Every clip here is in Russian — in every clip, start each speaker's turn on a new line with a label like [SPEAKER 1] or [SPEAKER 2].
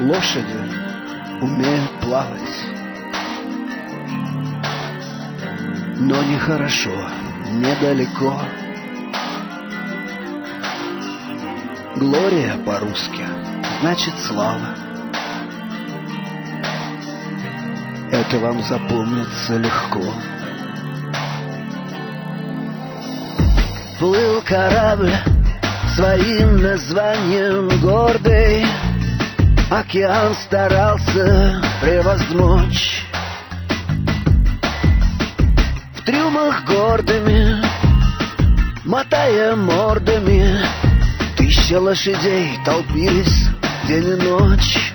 [SPEAKER 1] лошади умеют плавать, но нехорошо, недалеко. Глория по-русски значит слава. Это вам запомнится легко. Плыл корабль своим названием гордый, океан старался превозмочь. В трюмах гордыми, мотая мордами, тысячи лошадей толпились день и ночь.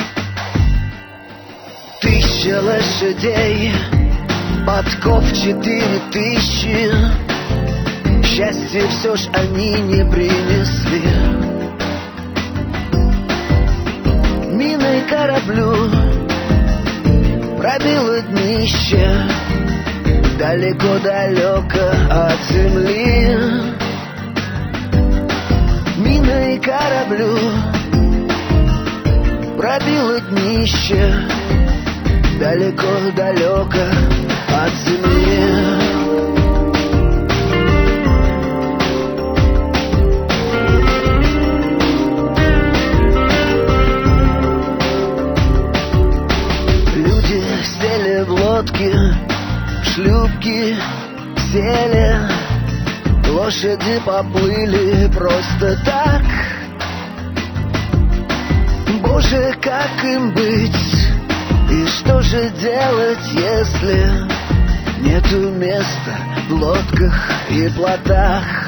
[SPEAKER 1] Тысячи лошадей, подков 4000. Счастье все ж они не принесли. Миной кораблю пробило днище далеко-далеко от земли. Миной кораблю пробило днище далеко-далеко от земли. Сели в лодки, шлюпки сели, лошади поплыли просто так. Боже, как им быть? И что же делать, если нету места в лодках и плотах?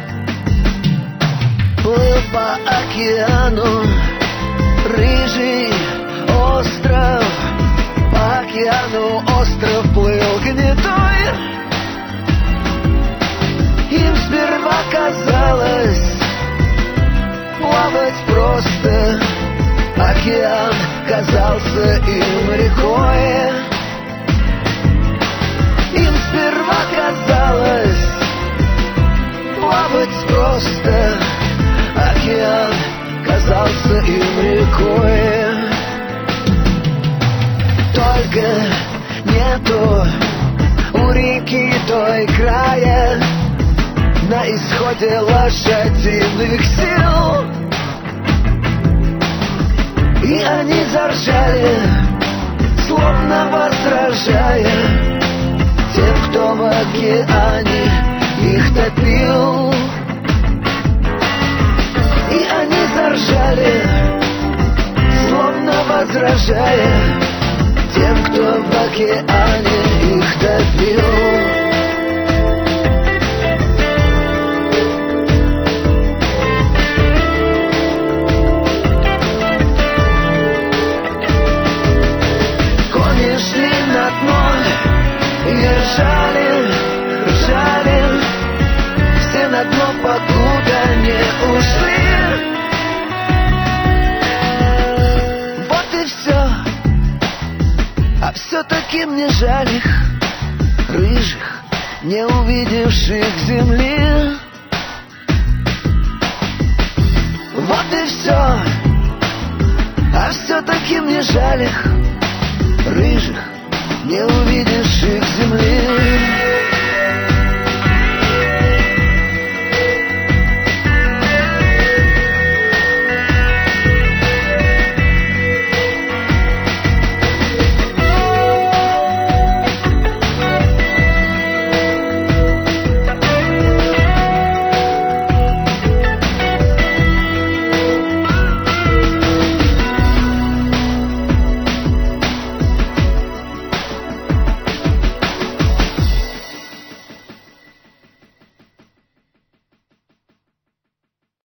[SPEAKER 1] Плыл по океану рыжий остров, по океану остров плыл гнетой. Им сперва казалось плавать просто, океан казался им рекой. Им сперва казалось плавать просто, океан казался им рекой. Только нету у реки той края, на исходе лошадиных сил. И они заржали, словно возражая тем, кто в океане их топил. И они заржали, словно возражая тем, кто в океане их топил. Кони шли на дно и ржали, ржали, все на дно, покуда не ушли. Вот и все. А все-таки мне жаль их, рыжих, не увидевших земли. Вот и все. А все-таки мне жаль их,